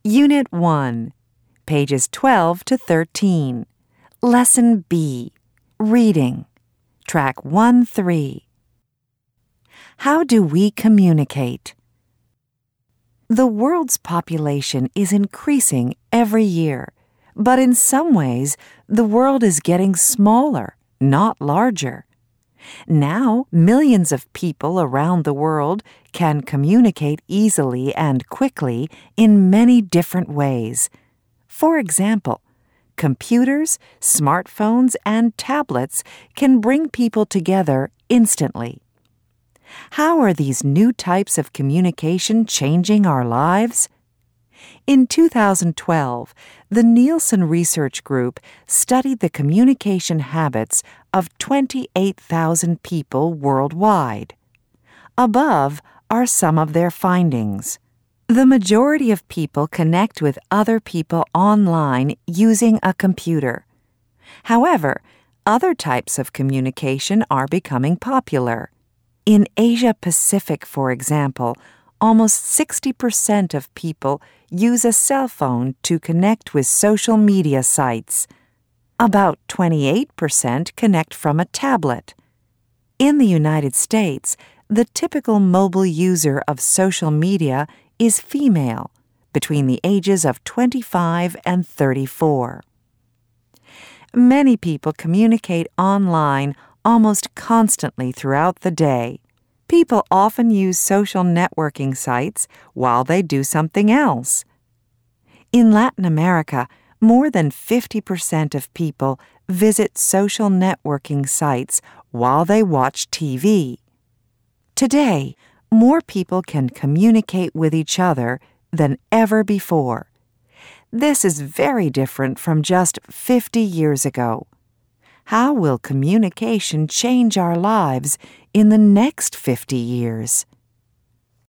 Unit 1, pages 12 to 13. Lesson B, Reading, Track 1-3. How do we communicate? The world's population is increasing every year, but in some ways, the world is getting smaller, not larger. Now, millions of people around the world can communicate easily and quickly in many different ways. For example, computers, smartphones, and tablets can bring people together instantly. How are these new types of communication changing our lives? In 2012, the Nielsen Research Group studied the communication habits of 28,000 people worldwide. Above are some of their findings. The majority of people connect with other people online using a computer. However, other types of communication are becoming popular. In Asia Pacific, for example, almost 60% of people use a cell phone to connect with social media sites. About 28% connect from a tablet. In the United States, the typical mobile user of social media is female, between the ages of 25 and 34. Many people communicate online almost constantly throughout the day. People often use social networking sites while they do something else. In Latin America, more than 50% of people visit social networking sites while they watch TV. Today, more people can communicate with each other than ever before. This is very different from just 50 years ago. How will communication change our lives in the next 50 years?